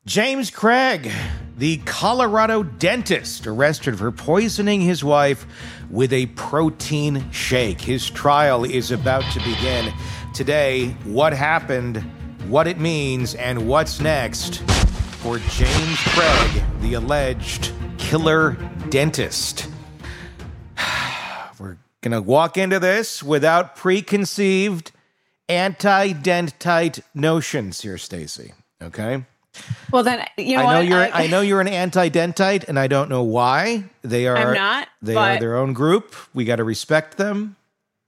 James Craig, the Colorado dentist, arrested for poisoning his wife with a protein shake. His trial is about to begin. Today, what happened, what it means, and what's next for James Craig, the alleged killer dentist. We're going to walk into this without preconceived anti-dentite notions here, Stacey. Okay? Well, then, I know you're an anti-dentite, and I don't know why. They are. I'm not. They are their own group. We got to respect them.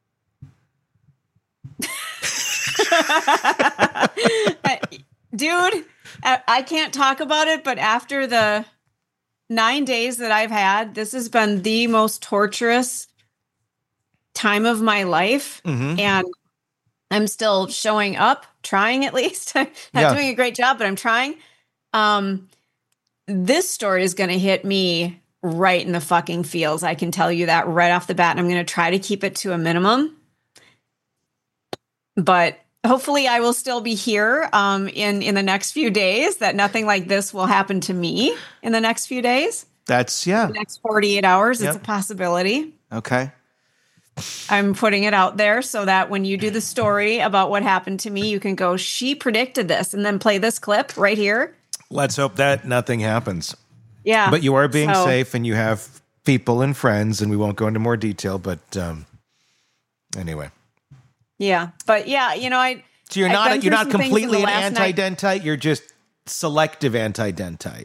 Dude, I can't talk about it, but after the 9 days that I've had, this has been the most torturous time of my life. Mm-hmm. And I'm still showing up, trying at least. Not doing a great job, but I'm trying. This story is going to hit me right in the fucking feels. I can tell you that right off the bat. And I'm going to try to keep it to a minimum. But hopefully I will still be here in the next few days, that nothing like this will happen to me in the next few days. The next 48 hours, It's a possibility. Okay. I'm putting it out there so that when you do the story about what happened to me, you can go, she predicted this, and then play this clip right here. Let's hope that nothing happens. Yeah. But you are being safe, and you have people and friends, and we won't go into more detail, but anyway. Yeah. But yeah, So you're not completely an anti-dentite, you're just selective anti-dentite.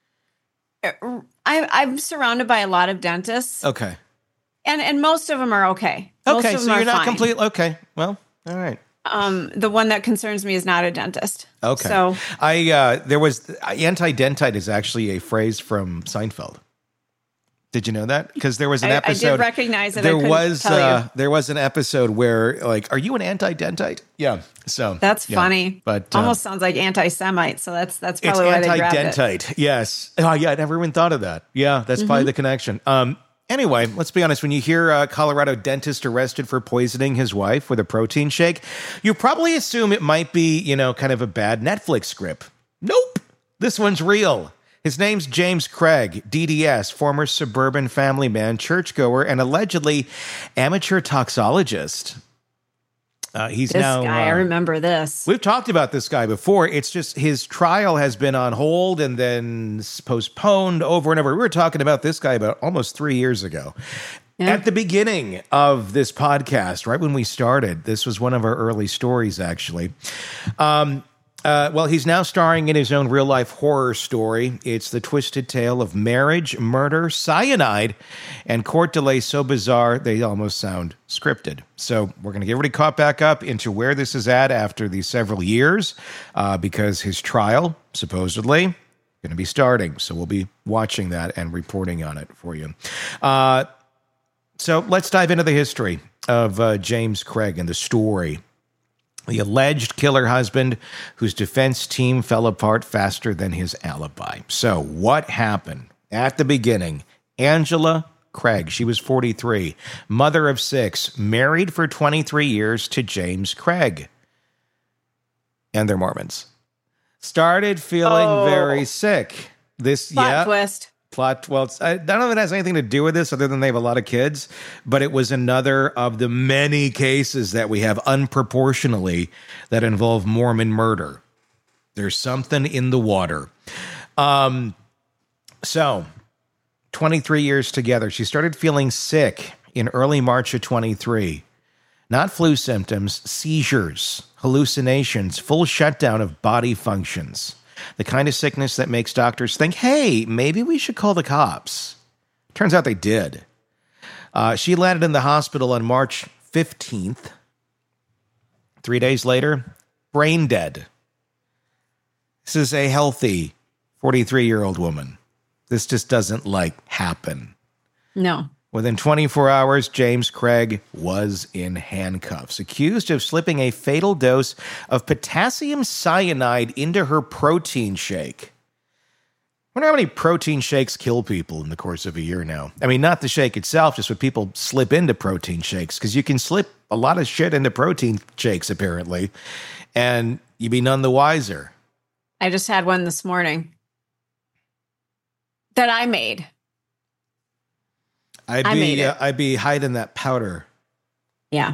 I'm surrounded by a lot of dentists. Okay. And most of them are okay. Okay, so you're not completely okay. Well, all right. The one that concerns me is not a dentist. Okay. So there was anti-dentite is actually a phrase from Seinfeld. Did you know that? Because there was an episode. I did recognize it. There was an episode where, like, are you an anti-dentite? Yeah. So that's funny. But almost sounds like anti-Semite. So that's probably it's why they grabbed anti-dentite. Yes. Oh yeah, I never even thought of that. Yeah, that's probably the connection. Anyway, let's be honest. When you hear a Colorado dentist arrested for poisoning his wife with a protein shake, you probably assume it might be, kind of a bad Netflix script. Nope. This one's real. His name's James Craig, DDS, former suburban family man, churchgoer, and allegedly amateur toxologist. This guy, I remember this. We've talked about this guy before. It's just his trial has been on hold and then postponed over and over. We were talking about this guy about almost 3 years ago. Yeah. At the beginning of this podcast, right when we started, this was one of our early stories, actually. Well, he's now starring in his own real-life horror story. It's the twisted tale of marriage, murder, cyanide, and court delays so bizarre they almost sound scripted. So we're going to get everybody caught back up into where this is at after these several years, because his trial, supposedly, going to be starting. So we'll be watching that and reporting on it for you. So let's dive into the history of James Craig and the story. The alleged killer husband whose defense team fell apart faster than his alibi. So what happened? At the beginning, Angela Craig, she was 43, mother of 6, married for 23 years to James Craig. And they're Mormons. Started feeling very sick. Plot twist. Well, none of it has anything to do with this other than they have a lot of kids, but it was another of the many cases that we have unproportionally that involve Mormon murder. There's something in the water. So 23 years together, she started feeling sick in early March of 23. Not flu symptoms, seizures, hallucinations, full shutdown of body functions. The kind of sickness that makes doctors think, hey, maybe we should call the cops. Turns out they did. She landed in the hospital on March 15th. 3 days later, brain dead. This is a healthy 43-year-old woman. This just doesn't, happen. No. Within 24 hours, James Craig was in handcuffs, accused of slipping a fatal dose of potassium cyanide into her protein shake. I wonder how many protein shakes kill people in the course of a year now. I mean, not the shake itself, just what people slip into protein shakes, because you can slip a lot of shit into protein shakes, apparently, and you'd be none the wiser. I just had one this morning that I made. I'd be hiding that powder. Yeah.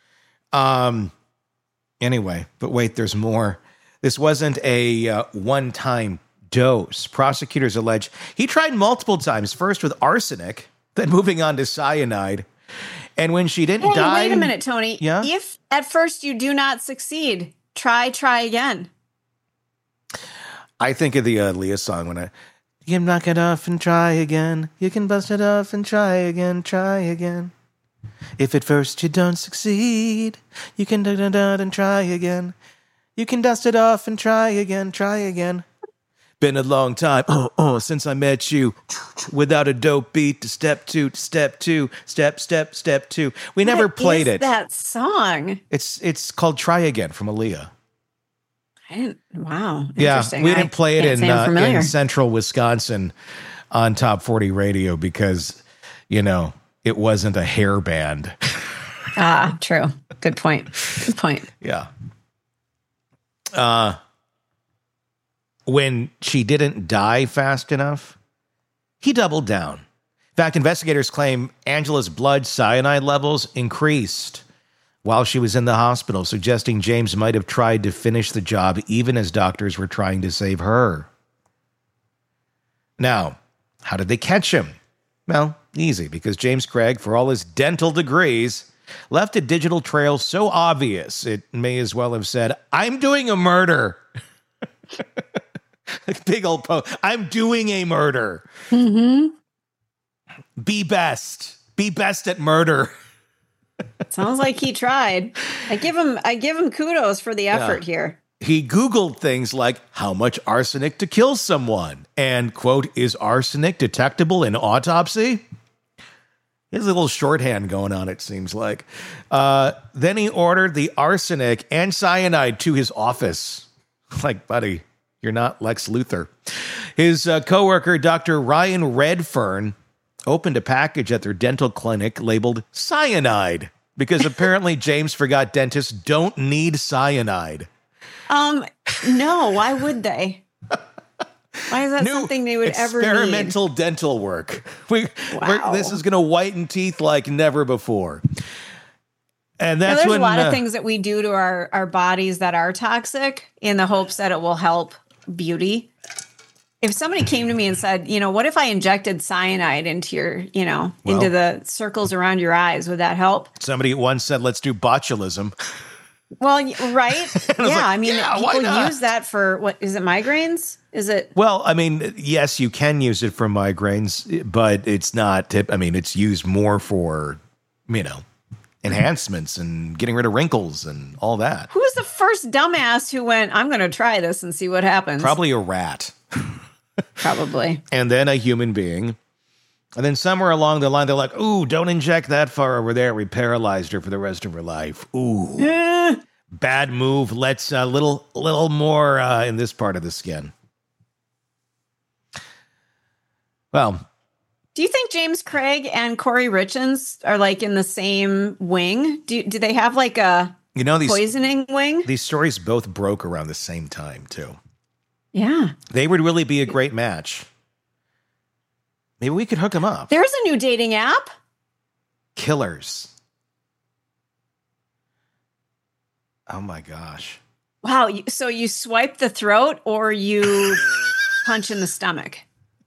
Anyway, but wait, there's more. This wasn't a one-time dose. Prosecutors allege he tried multiple times, first with arsenic, then moving on to cyanide. And when she didn't die... Wait a minute, Tony. Yeah? If at first you do not succeed, try again. I think of the Leah song when you can knock it off and try again. You can bust it off and try again. If at first you don't succeed, you can and try again. You can dust it off and try again. Been a long time, since I met you. Without a dope beat to step two, step two. We never played it. That song. It's called Try Again from Aaliyah. Wow. Yeah, we didn't play it in central Wisconsin on Top 40 radio because, it wasn't a hair band. True. Good point. Yeah. When she didn't die fast enough, he doubled down. In fact, investigators claim Angela's blood cyanide levels increased while she was in the hospital, suggesting James might have tried to finish the job even as doctors were trying to save her. Now, how did they catch him? Well, easy, because James Craig, for all his dental degrees, left a digital trail so obvious it may as well have said, "I'm doing a murder." Big old I'm doing a murder. Mm-hmm. Be best at murder. Sounds like he tried. I give him kudos for the effort here. He Googled things like how much arsenic to kill someone and, quote, is arsenic detectable in autopsy? He has a little shorthand going on, it seems like. Then he ordered the arsenic and cyanide to his office. Like, buddy, you're not Lex Luthor. His coworker, Dr. Ryan Redfern, opened a package at their dental clinic labeled cyanide because apparently James forgot dentists don't need cyanide. No, why would they? Why is that something they would ever need? Experimental dental work. This is going to whiten teeth like never before. And that's there's a lot of things that we do to our bodies that are toxic in the hopes that it will help beauty. If somebody came to me and said, what if I injected cyanide into your, into the circles around your eyes, would that help? Somebody once said, let's do botulism. Well, right. People use that for, what is it, migraines? Is it? Well, yes, you can use it for migraines, but it's not, it's used more for, enhancements and getting rid of wrinkles and all that. Who was the first dumbass who went, I'm going to try this and see what happens? Probably a rat. Probably. And then a human being. And then somewhere along the line, they're like, ooh, don't inject that far over there. We paralyzed her for the rest of her life. Ooh. Bad move. Let's a little more in this part of the skin. Well. Do you think James Craig and Corey Richins are like in the same wing? Do they have like a poisoning wing? These stories both broke around the same time, too. Yeah. They would really be a great match. Maybe we could hook them up. There's a new dating app. Killers. Oh, my gosh. Wow. So you swipe the throat or you punch in the stomach?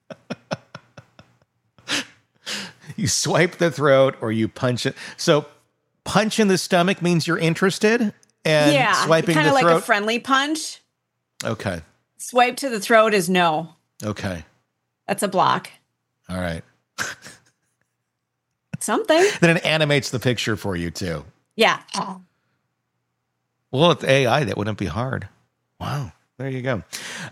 You swipe the throat or you punch it. So punch in the stomach means you're interested? And swiping the throat? Kind of like a friendly punch. Okay. Swipe to the throat is no. Okay. That's a block. All right. Something. Then it animates the picture for you, too. Yeah. Well, with AI, that wouldn't be hard. Wow. There you go.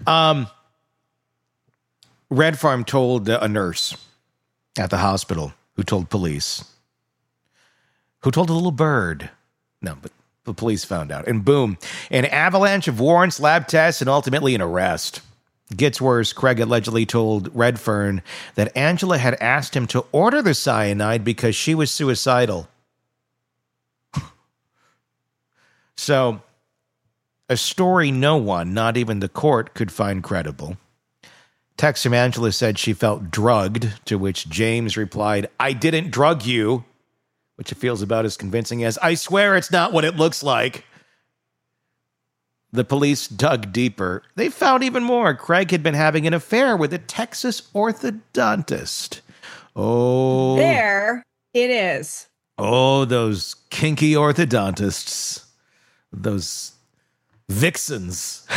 Red Farm told a nurse at the hospital who told police, who told a little bird. No, but the police found out. And boom, an avalanche of warrants, lab tests, and ultimately an arrest. Gets worse. Craig allegedly told Redfern that Angela had asked him to order the cyanide because she was suicidal. So a story no one, not even the court, could find credible. Text from Angela said she felt drugged, to which James replied, "I didn't drug you," which it feels about as convincing as, "I swear it's not what it looks like." The police dug deeper. They found even more. Craig had been having an affair with a Texas orthodontist. Oh. There it is. Oh, those kinky orthodontists. Those vixens.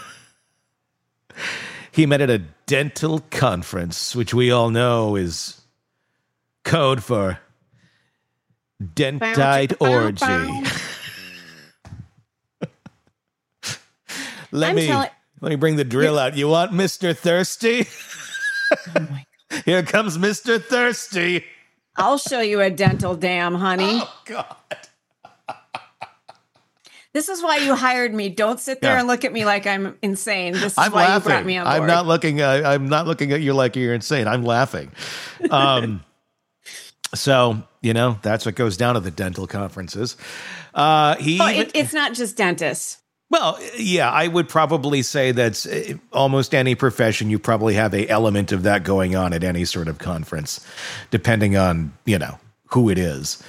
He met at a dental conference, which we all know is code for dentite orgy. Let me bring the drill out. You want Mr. Thirsty? Oh my God. Here comes Mr. Thirsty. I'll show you a dental dam, honey. Oh, God. This is why you hired me. Don't sit there and look at me like I'm insane. This is why laughing. You brought me on board. I'm not looking at you like you're insane. I'm laughing. So, that's what goes down at the dental conferences. It's not just dentists. Well, yeah, I would probably say that's almost any profession. You probably have an element of that going on at any sort of conference, depending on, who it is.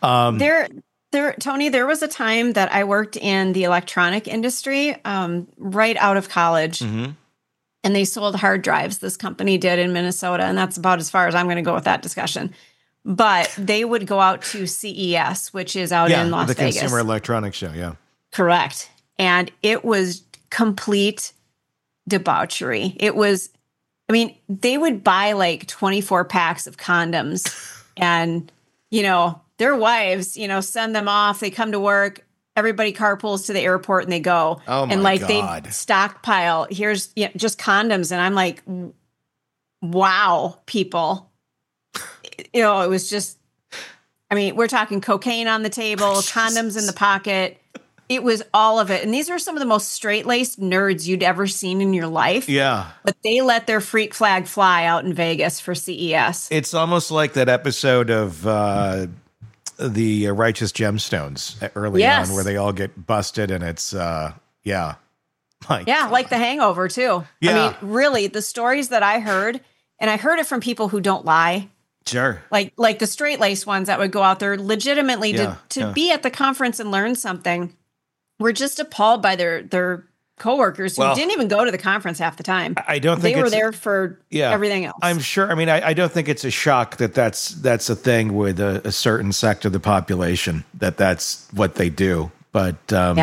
Tony, there was a time that I worked in the electronic industry right out of college. Mm-hmm. And they sold hard drives. This company did in Minnesota. And that's about as far as I'm going to go with that discussion. But they would go out to CES, which is out in Las Vegas. The Consumer Electronics Show, yeah. Correct. And it was complete debauchery. It was, they would buy like 24 packs of condoms and, their wives, send them off. They come to work. Everybody carpools to the airport and they go. Oh my and like God. They stockpile. Here's just condoms. And I'm like, wow, people. It was just, we're talking cocaine on the table, condoms in the pocket. It was all of it. And these are some of the most straight-laced nerds you'd ever seen in your life. Yeah. But they let their freak flag fly out in Vegas for CES. It's almost like that episode of the Righteous Gemstones early on where they all get busted and it's, like The Hangover, too. Yeah. Really, the stories that I heard, and I heard it from people who don't lie. Sure. Like the straight-laced ones that would go out there legitimately to be at the conference and learn something. We're just appalled by their coworkers who didn't even go to the conference half the time. I don't think they were there for everything else. I'm sure. I don't think it's a shock that that's a thing with a certain sect of the population that's what they do. But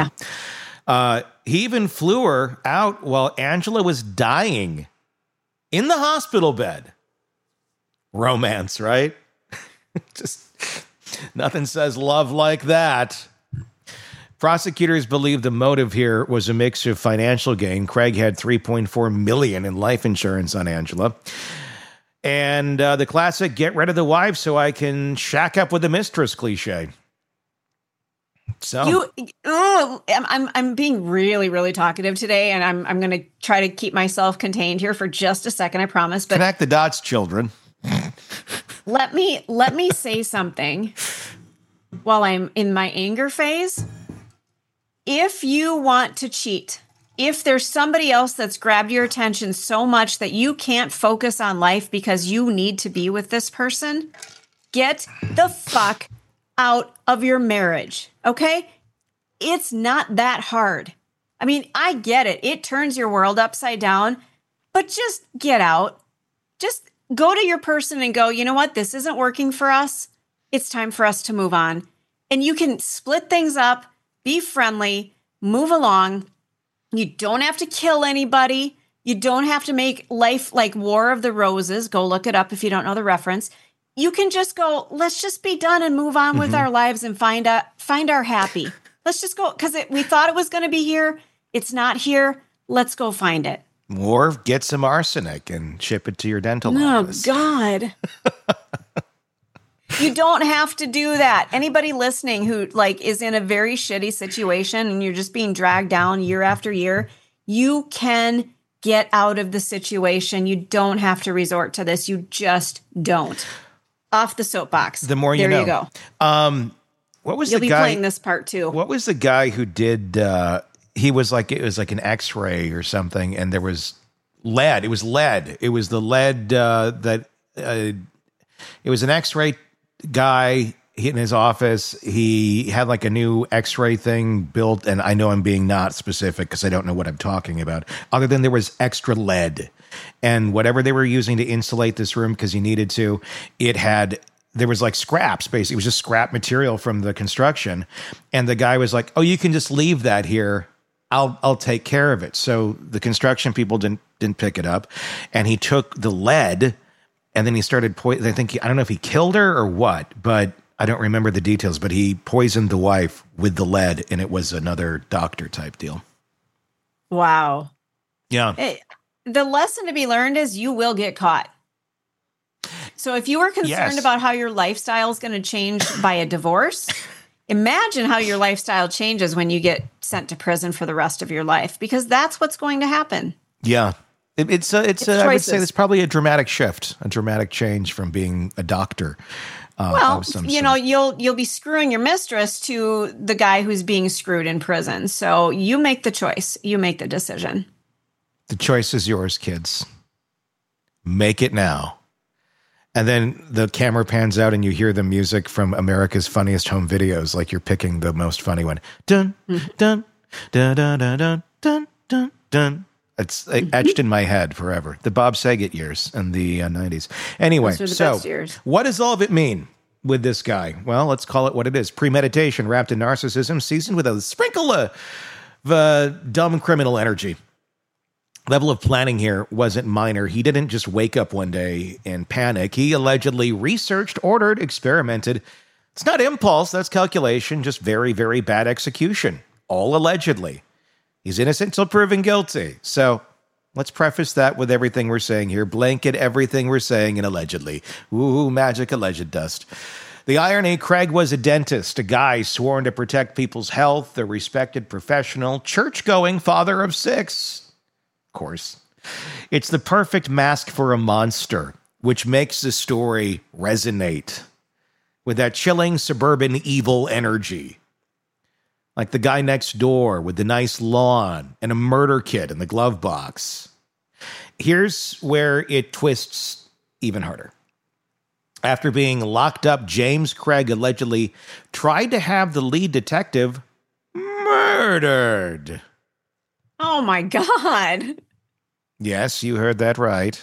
he even flew her out while Angela was dying in the hospital bed. Romance, right? Just nothing says love like that. Prosecutors believe the motive here was a mix of financial gain. Craig had $3.4 million in life insurance on Angela. And the classic get rid of the wife so I can shack up with the mistress cliche. So I'm being really, really talkative today, and I'm going to try to keep myself contained here for just a second, I promise. But connect the dots, children. Let me say something while I'm in my anger phase. If you want to cheat, if there's somebody else that's grabbed your attention so much that you can't focus on life because you need to be with this person, get the fuck out of your marriage, okay? It's not that hard. I get it. It turns your world upside down, but just get out. Just go to your person and go, you know what? This isn't working for us. It's time for us to move on. And you can split things up. Be friendly, move along. You don't have to kill anybody. You don't have to make life like War of the Roses. Go look it up if you don't know the reference. You can just go, let's just be done and move on with our lives and find our happy. Let's just go, because we thought it was going to be here. It's not here. Let's go find it. Or get some arsenic and ship it to your dental office. Oh, God. You don't have to do that. Anybody listening who is in a very shitty situation and you're just being dragged down year after year, you can get out of the situation. You don't have to resort to this. You just don't. Off the soapbox. The more you know. There you go. What was You'll the be guy playing this part too. What was the guy who did It was like an X-ray or something, and there was lead. It was lead. It was the lead it was an X-ray guy in his office. He had like a new X-ray thing built, and I know I'm being not specific because I don't know what I'm talking about, other than there was extra lead. And whatever they were using to insulate this room, because you needed to, there was like scraps, basically. It was just scrap material from the construction. And the guy was like, oh, you can just leave that here. I'll take care of it. So the construction people didn't pick it up. And he took the lead, and then he started I don't know if he killed her or what, but I don't remember the details, but he poisoned the wife with the lead, and it was another doctor type deal. Wow. Yeah. The lesson to be learned is you will get caught. So if you were concerned about how your lifestyle is going to change by a divorce, imagine how your lifestyle changes when you get sent to prison for the rest of your life, because that's what's going to happen. Yeah. It's I would say it's probably a dramatic shift, a dramatic change from being a doctor. You'll be screwing your mistress to the guy who's being screwed in prison. So you make the choice. You make the decision. The choice is yours, kids. Make it now. And then the camera pans out and you hear the music from America's Funniest Home Videos, like you're picking the most funny one. Dun, dun, dun, dun, dun, dun, dun, dun, dun. It's etched in my head forever. The Bob Saget years in the 90s. Anyway, so what does all of it mean with this guy? Well, let's call it what it is. Premeditation wrapped in narcissism, seasoned with a sprinkle of dumb criminal energy. Level of planning here wasn't minor. He didn't just wake up one day and panic. He allegedly researched, ordered, experimented. It's not impulse, that's calculation, just very, very bad execution. All allegedly. He's innocent until proven guilty. So let's preface that with everything we're saying here. Blanket everything we're saying in allegedly. Ooh, magic alleged dust. The irony, Craig was a dentist, a guy sworn to protect people's health, a respected professional, church-going father of 6. Of course. It's the perfect mask for a monster, which makes the story resonate with that chilling suburban evil energy. Like the guy next door with the nice lawn and a murder kit in the glove box. Here's where it twists even harder. After being locked up, James Craig allegedly tried to have the lead detective murdered. Oh my God. Yes, you heard that right.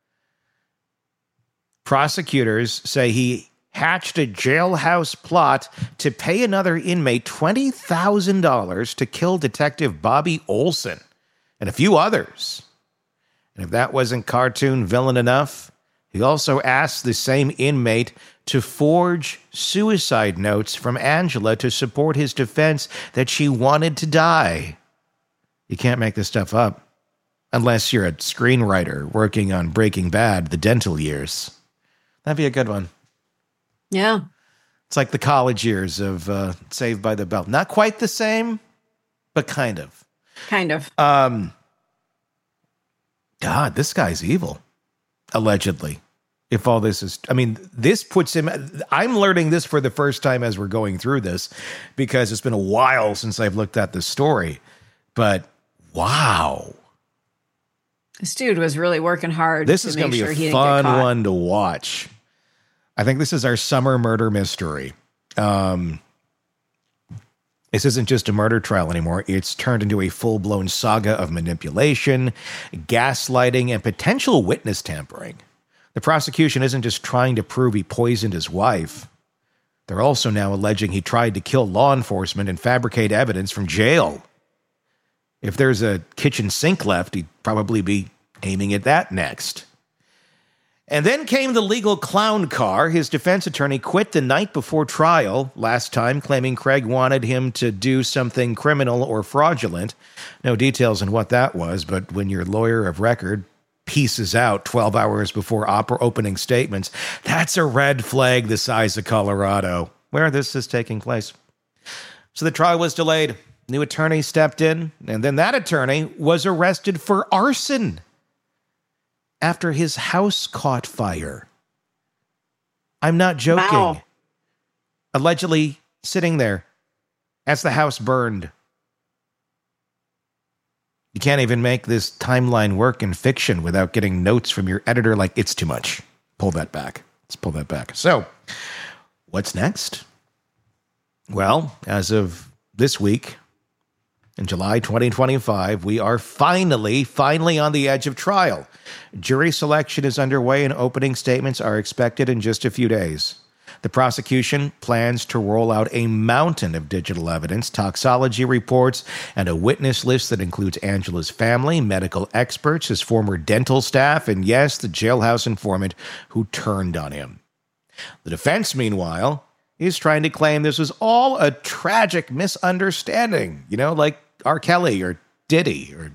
Prosecutors say he hatched a jailhouse plot to pay another inmate $20,000 to kill Detective Bobby Olson and a few others. And if that wasn't cartoon villain enough, he also asked the same inmate to forge suicide notes from Angela to support his defense that she wanted to die. You can't make this stuff up. Unless you're a screenwriter working on Breaking Bad, the dental years. That'd be a good one. Yeah. It's like the college years of Saved by the Bell. Not quite the same, but kind of. Kind of. God, this guy's evil. Allegedly. If all this is, I mean, this puts him, I'm learning this for the first time as we're going through this, because it's been a while since I've looked at the story. But wow. This dude was really working hard. This is going to be a fun one to watch. I think this is our summer murder mystery. This isn't just a murder trial anymore. It's turned into a full-blown saga of manipulation, gaslighting, and potential witness tampering. The prosecution isn't just trying to prove he poisoned his wife. They're also now alleging he tried to kill law enforcement and fabricate evidence from jail. If there's a kitchen sink left, he'd probably be aiming at that next. And then came the legal clown car. His defense attorney quit the night before trial last time, claiming Craig wanted him to do something criminal or fraudulent. No details on what that was, but when your lawyer of record pieces out 12 hours before opening statements, that's a red flag the size of Colorado, where this is taking place. So the trial was delayed. New attorney stepped in, and then that attorney was arrested for arson after his house caught fire. I'm not joking. Wow. Allegedly sitting there as the house burned. You can't even make this timeline work in fiction without getting notes from your editor like, it's too much. Pull that back. Let's pull that back. So, what's next? Well, as of this week, in July 2025, we are finally on the edge of trial. Jury selection is underway and opening statements are expected in just a few days. The prosecution plans to roll out a mountain of digital evidence, toxology reports, and a witness list that includes Angela's family, medical experts, his former dental staff, and yes, the jailhouse informant who turned on him. The defense, meanwhile, is trying to claim this was all a tragic misunderstanding, like R. Kelly or Diddy or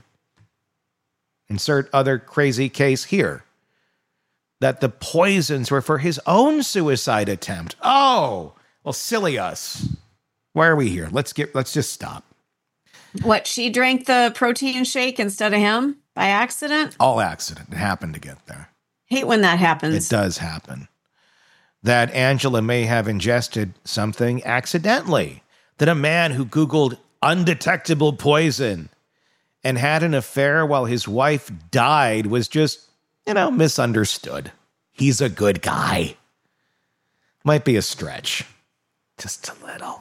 insert other crazy case here. That the poisons were for his own suicide attempt. Oh, well, silly us. Why are we here? Let's just stop. What, she drank the protein shake instead of him by accident? All accident. It happened to get there. Hate when that happens. It does happen. That Angela may have ingested something accidentally. That a man who Googled undetectable poison and had an affair while his wife died was just, misunderstood. He's a good guy. Might be a stretch. Just a little.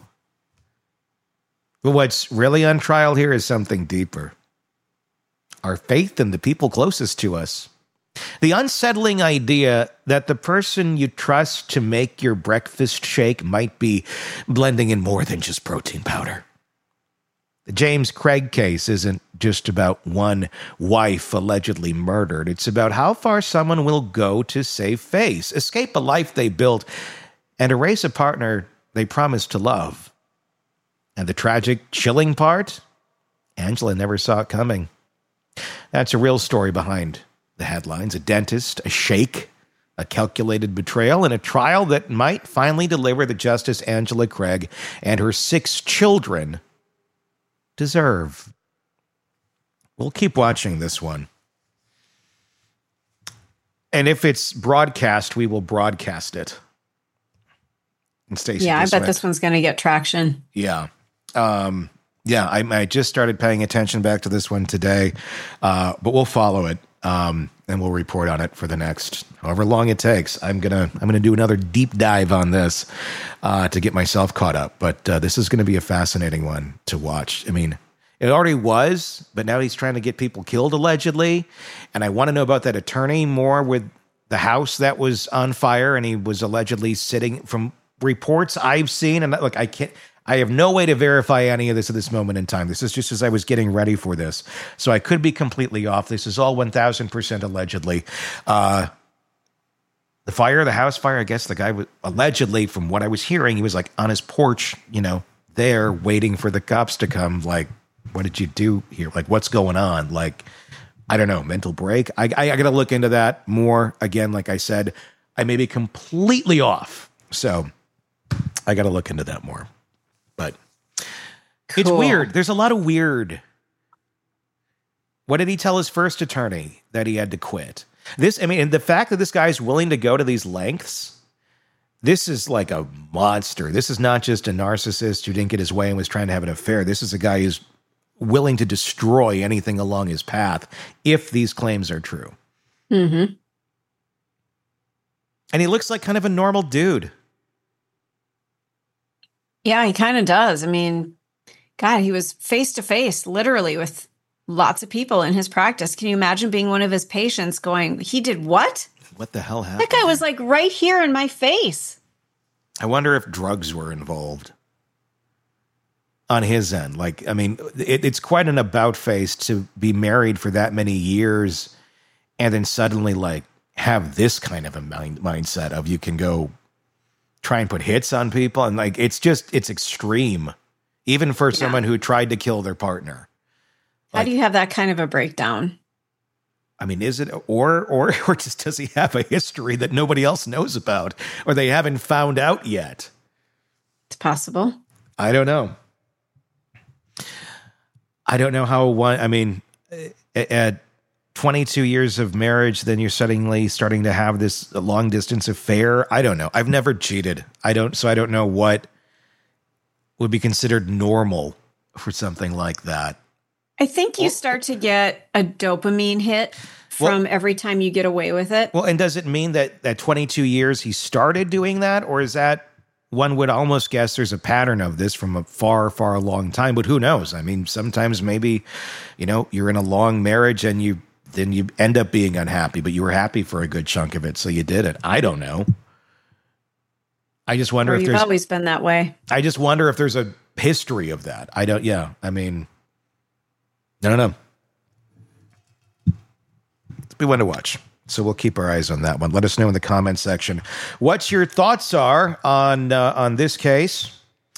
But what's really on trial here is something deeper. Our faith in the people closest to us. The unsettling idea that the person you trust to make your breakfast shake might be blending in more than just protein powder. The James Craig case isn't just about one wife allegedly murdered. It's about how far someone will go to save face, escape a life they built, and erase a partner they promised to love. And the tragic, chilling part? Angela never saw it coming. That's a real story behind the headlines. A dentist, a shake, a calculated betrayal, and a trial that might finally deliver the justice Angela Craig and her 6 children deserve. We'll keep watching this one. And if it's broadcast, we will broadcast it. Stacey, I bet this one's going to get traction. Yeah. I just started paying attention back to this one today, but we'll follow it, and we'll report on it for the next however long it takes. I'm gonna do another deep dive on this to get myself caught up. But this is going to be a fascinating one to watch. I mean, it already was, but now he's trying to get people killed allegedly, and I want to know about that attorney more with the house that was on fire, and he was allegedly sitting from reports I've seen, and look, I have no way to verify any of this at this moment in time. This is just as I was getting ready for this. So I could be completely off. This is all 1,000% allegedly. The house fire, I guess the guy was allegedly, from what I was hearing, he was like on his porch, there waiting for the cops to come. Like, what did you do here? Like, what's going on? Like, I don't know, mental break. I got to look into that more. Again, like I said, I may be completely off. So I got to look into that more. But It's weird. There's a lot of weird. What did he tell his first attorney? That he had to quit. And the fact that this guy's willing to go to these lengths, this is like a monster. This is not just a narcissist who didn't get his way and was trying to have an affair. This is a guy who's willing to destroy anything along his path if these claims are true. Mm-hmm. And he looks like kind of a normal dude. Yeah, he kind of does. I mean, God, he was face to face, literally, with lots of people in his practice. Can you imagine being one of his patients going, he did what? What the hell happened? That guy was like right here in my face. I wonder if drugs were involved on his end. Like, I mean, it's quite an about face to be married for that many years and then suddenly like have this kind of a mindset of you can go try and put hits on people. And like, it's extreme, even for someone who tried to kill their partner. How do you have that kind of a breakdown? I mean, is it, or just does he have a history that nobody else knows about, or they haven't found out yet? It's possible. I don't know. I don't know how at 22 years of marriage, then you're suddenly starting to have this long distance affair. I don't know. I've never cheated. So I don't know what would be considered normal for something like that. I think you start to get a dopamine hit from every time you get away with it. Well, and does it mean that at 22 years he started doing that? Or is that, one would almost guess there's a pattern of this from a far, far long time, but who knows? I mean, sometimes maybe, you're in a long marriage and then you end up being unhappy, but you were happy for a good chunk of it, so you did it. I don't know. I just wonder if you've always been that way. I just wonder if there's a history of that. I don't know. We want to watch. So we'll keep our eyes on that one. Let us know in the comments section what your thoughts are on this case.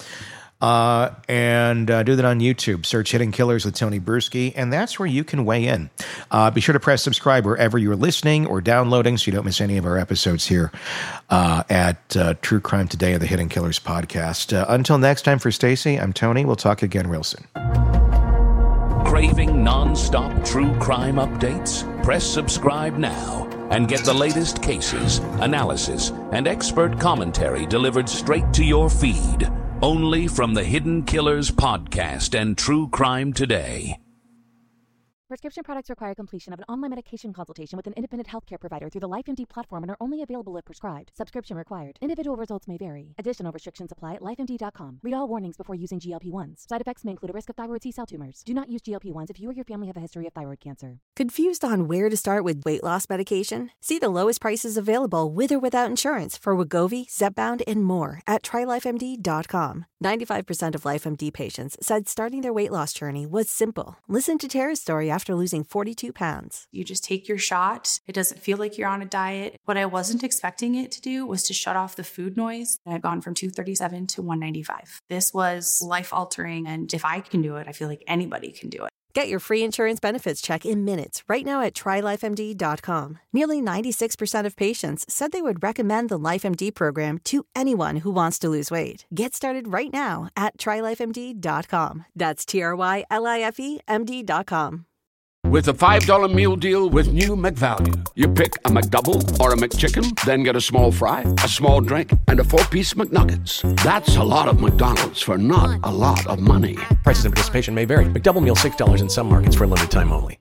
And do that on YouTube. Search Hidden Killers with Tony Bruschi, and that's where you can weigh in. Be sure to press subscribe wherever you're listening or downloading so you don't miss any of our episodes here at True Crime Today of the Hidden Killers podcast. Until next time, for Stacy, I'm Tony. We'll talk again real soon. Craving non-stop true crime updates? Press subscribe now and get the latest cases, analysis, and expert commentary delivered straight to your feed. Only from the Hidden Killers podcast and True Crime Today. Prescription products require completion of an online medication consultation with an independent healthcare provider through the LifeMD platform and are only available if prescribed. Subscription required. Individual results may vary. Additional restrictions apply at lifemd.com. Read all warnings before using GLP-1s. Side effects may include a risk of thyroid C-cell tumors. Do not use GLP-1s if you or your family have a history of thyroid cancer. Confused on where to start with weight loss medication? See the lowest prices available with or without insurance for Wegovy, Zepbound, and more at TryLifeMD.com. 95% of LifeMD patients said starting their weight loss journey was simple. Listen to Tara's story after losing 42 pounds. You just take your shot. It doesn't feel like you're on a diet. What I wasn't expecting it to do was to shut off the food noise. I'd gone from 237 to 195. This was life-altering, and if I can do it, I feel like anybody can do it. Get your free insurance benefits check in minutes right now at TryLifeMD.com. Nearly 96% of patients said they would recommend the LifeMD program to anyone who wants to lose weight. Get started right now at TryLifeMD.com. That's TryLifeMD.com. With a $5 meal deal with new McValue. You pick a McDouble or a McChicken, then get a small fry, a small drink, and a 4-piece McNuggets. That's a lot of McDonald's for not a lot of money. Prices and participation may vary. McDouble meal $6 in some markets for a limited time only.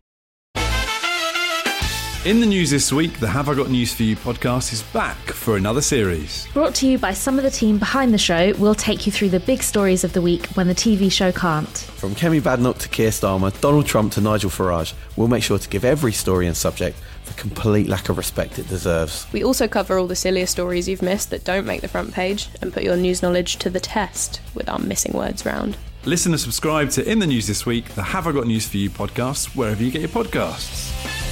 In the news this week, the Have I Got News For You podcast is back for another series. Brought to you by some of the team behind the show, we'll take you through the big stories of the week when the TV show can't. From Kemi Badnoch to Keir Starmer, Donald Trump to Nigel Farage, we'll make sure to give every story and subject the complete lack of respect it deserves. We also cover all the sillier stories you've missed that don't make the front page and put your news knowledge to the test with our missing words round. Listen and subscribe to In the News This Week, the Have I Got News For You podcast, wherever you get your podcasts.